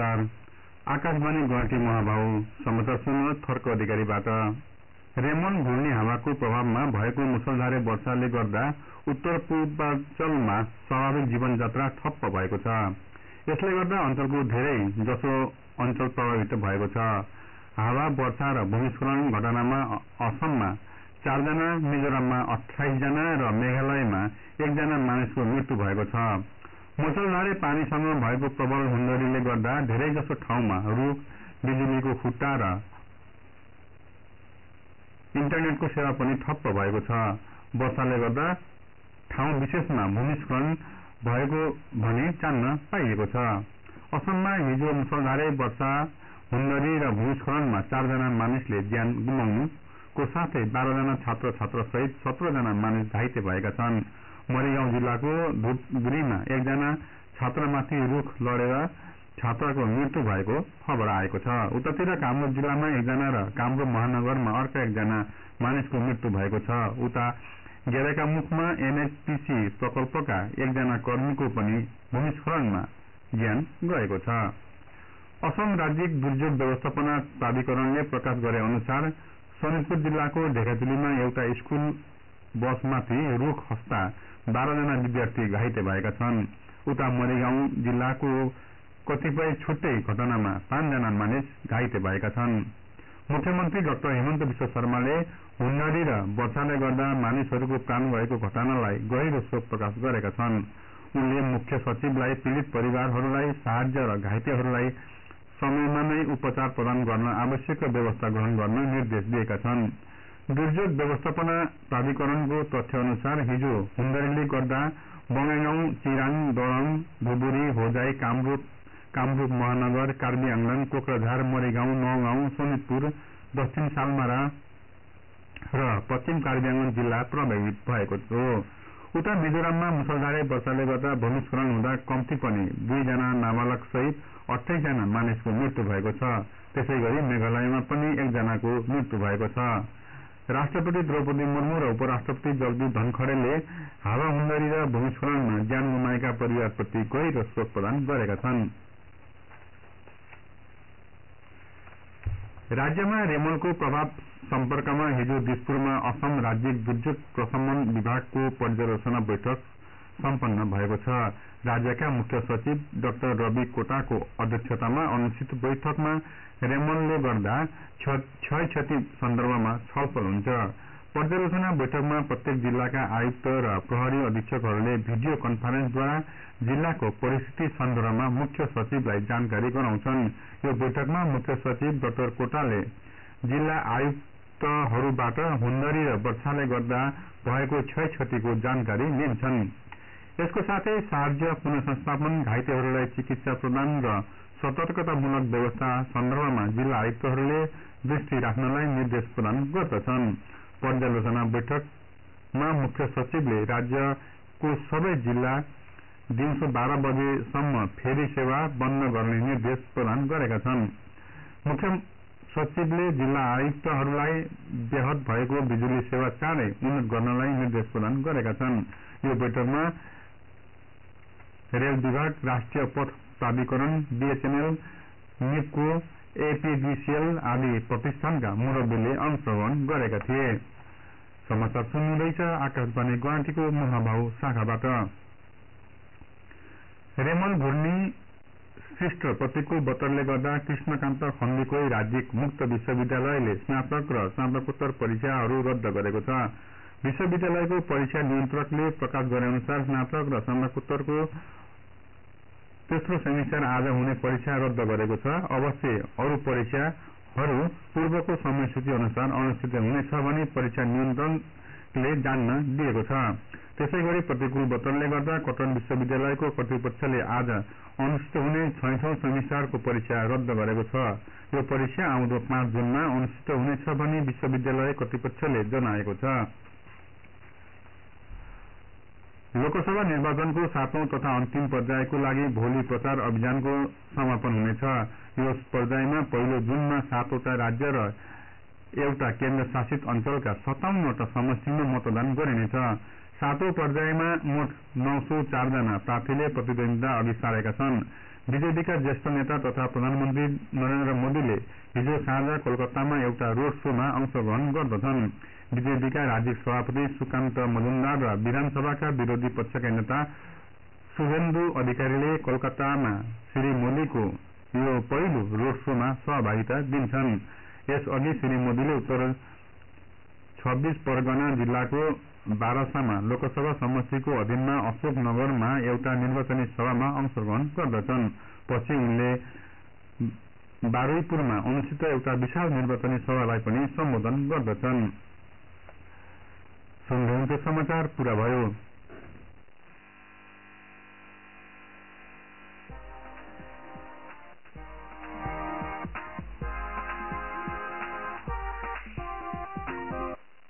नमस्कार। आकाशवाणी गुवाहाटी महाभाउ समाचार सुन्नु थर्क अधिकारीबाट। रेमन घूर्णी हावाको प्रभावमा भएको मुसलधारे वर्षाले गर्दा उत्तर पूर्वाञ्चलमा स्वाभाविक जीवनयात्रा ठप्प भएको छ। यसले गर्दा अञ्चलको धेरै जसो अञ्चल प्रभावित भएको छ। हावा वर्षा र भूमिस्खलन घटनामा असममा 4 जना, मिजोराममा 28 जना र मेघालयमा 1 जना मानिसको मृत्यु भएको छ। मुसलधारे पानीसँग भएको प्रबल हुण्डरीले गर्दा धेरैजसो ठाउँमा रुख, बिजुलीको खुट्टा र इन्टरनेटको सेवा पनि ठप्प भएको छ। वर्षाले गर्दा ठाउँ विशेषमा भूमिस्खलन भएको भने जान्न पाइएको छ। असममा हिजो मुसलधारे वर्षा, हुण्डरी र भूमिस्खलनमा 4 जना मानिसले ज्यान गुमाउनुको साथै 12 जना छात्र छात्रा सहित 17 जना मानिस घाइते भएका छन्। मरिगाउँ जिल्लाको धुपगुरीमा 1 जना छात्रमाथि रुख लडेर छात्रको मृत्यु भएको खबर आएको छ। उतातिर कामरूप जिल्लामा 1 जना र कामरूप महानगरमा अर्का 1 जना मानिसको मृत्यु भएको छ। उता गेरेकामुखमा एनएचपीसी प्रकल्पका 1 जना कर्मीको पनि भूमिस्खलनमा ज्यान गएको छ। असम राज्यिक दुर्योग व्यवस्थापना प्राधिकरणले प्रकाश गरे अनुसार शोणितपुर जिल्लाको ढेकाचुलीमा एउटा स्कूल बसमाथि रुख खस्दा 12 जना विद्यार्थी घाइते भएका छन्। उता मरिगाउँ जिल्लाको कतिपय छुट्टै घटनामा 5 जना मानिस घाइते भएका छन्। मुख्यमन्त्री डाक्टर हेमन्त विश्व शर्माले हुण्डरी र वर्षाले गर्दा मानिसहरूको प्राण गएको घटनालाई गहिरो शोक प्रकाश गरेका छन्। उनले मुख्य सचिवलाई पीडित परिवारहरूलाई साहाय्य र घाइतेहरूलाई समयमा नै उपचार प्रदान गर्न आवश्यक व्यवस्था ग्रहण गर्न निर्देश दिएका छन्। दुर्योग व्यवस्थापना प्राधिकरणको तथ्य अनुसार हिजो हुण्डरीले गर्दा बङाइगाउँ, चिराङ, दरङ, धुबुरी, होजाई, कामरूप महानगर, कार्बी आंगन, कोक्राझार, मरिगाउँ, नौगाउँ, शोणितपुर, दक्षिण सालमारा र पश्चिम कार्बी आंगन जिल्ला प्रभावित भएको हो। उता मिजोराममा मुसलधारे वर्षाले गर्दा भूमिस्खलन हुँदा कम्ती पनि 2 जना नाबालक सहित 28 जना मानिसको मृत्यु भएको छ। त्यसैगरी मेघालयमा पनि 1 जनाको मृत्यु भएको छ। राष्ट्रपति द्रौपदी मुर्मू र उपराष्ट्रपति जगदीप धनखडेले हावा हुण्डरी र भूमिस्खलनमा ज्यान गुमाएका परिवारप्रति गहिरो शोक प्रदान गरेका छन्। राज्यमा रेमलको प्रभाव सम्पर्कमा हिजो दिसपुरमा असम राज्यिक दुर्योग प्रशमन विभागको पर्यालोचना बैठक सम्पन्न भएको छ। राज्यका मुख्य सचिव डाक्टर रवि कोटाको अध्यक्षतामा अनुष्ठित बैठकमा रेमलले गर्दा क्षयक्षति सन्दर्भमा छलफल हुन्छ। पर्यालोचना बैठकमा प्रत्येक जिल्लाका आयुक्त र प्रहरी अधीक्षकहरूले भिडियो कन्फरेन्सद्वारा जिल्लाको परिस्थिति सन्दर्भमा मुख्य सचिवलाई जानकारी गराउँछन्। यो बैठकमा मुख्य सचिव डाक्टर कोटाले जिल्ला आयुक्तहरूबाट हुण्डरी र वर्षाले गर्दा भएको क्षयक्षतिको जानकारी लिन्छन्। यसको साथै साहाय्य, पुनर्संस्थापन, घाइतेहरूलाई चिकित्सा प्रदान र सतर्कतामूलक व्यवस्था सन्दर्भमा जिल्ला आयुक्तहरूले दृष्टि राख्नलाई निर्देश प्रदान गर्दछन्। पर्यालोचना बैठकमा मुख्य सचिवले राज्यको सबै जिल्ला दिउँसो 12 बजेसम्म फेरी सेवा बन्द गर्ने निर्देश प्रदान गरेका छन्। मुख्य सचिवले जिल्ला आयुक्तहरूलाई व्याहत भएको बिजुली सेवा चाँडै उन्नत गर्नलाई निर्देश प्रदान गरेका छन्। यो बैठकमा रेल विभाग, राष्ट्रिय पथ प्राधिकरण, बीएचएनएल, निपको, एपीडीसीएल आदि प्रतिष्ठानका मुरब्बीले अंशग्रहण गरेका थिए। समाचार सुन्नुहुँदैछ आकाशवाणी गुवाहाटीको महाभाउ शाखाबाट। रेमल घूर्णी सृष्ट प्रतिकूल बतरले गर्दा कृष्णकान्त खण्डीको राज्यिक मुक्त विश्वविद्यालयले स्नातक र स्नातकोत्तर परीक्षाहरू रद्द गरेको छ। विश्वविद्यालयको परीक्षा नियन्त्रकले प्रकाश गरे अनुसार स्नातक र स्नातकोत्तरको तेस्रो सेमिस्टर आज हुने परीक्षा रद्द गरेको छ। अवश्य अरू परीक्षाहरू पूर्वको समयसूची अनुसार अनुष्ठित हुनेछ भनी परीक्षा नियन्त्रकले जान्न दिएको छ। त्यसैगरी प्रतिकूल बतरले गर्दा कटन विश्वविद्यालयको कर्तृपक्षले आज अनुष्ठित हुने 6औं सेमिस्टरको परीक्षा रद्द गरेको छ। यो परीक्षा आउँदो 5 जुनमा अनुष्ठित हुनेछ भनी विश्वविद्यालय कर्तृपक्षले जनाएको छ। लोकसभा निर्वाचनको 7औं तथा अन्तिम पर्यायको लागि भोलि प्रचार अभियानको समापन हुनेछ। यो पर्यायमा पहिलो जुनमा 7वटा राज्य र एउटा केन्द्र शासित अञ्चलका 57वटा समष्टिमा मतदान गरिनेछ। 7औं पर्यायमा मोट 904 जना प्रार्थीले प्रतिद्वन्दिता अघि सारेका छन्। बीजेपीका ज्येष्ठ नेता तथा प्रधानमन्त्री नरेन्द्र मोदीले हिजो साँझ कोलकातामा एउटा रोड शोमा अंशग्रहण गर्दछन्। बीजेपीका राज्य सभापति सुकान्त मजुमदार र विधानसभाका विरोधी पक्षका नेता शुभेन्दु अधिकारीले कोलकातामा श्री मोदीको यो पहिलो रोड शोमा सहभागिता दिन्छन्। यसअघि श्री मोदीले उत्तर 26 परगना जिल्लाको बारासामा लोकसभा समष्टिको अधीनमा अशोकनगरमा एउटा निर्वाचनी सभामा अंशग्रहण गर्दछन्। पछि उनले बारुइपुरमा अनुष्ठित एउटा विशाल निर्वाचनी सभालाई पनि सम्बोधन गर्दछन्। समाचार पूरा भयो।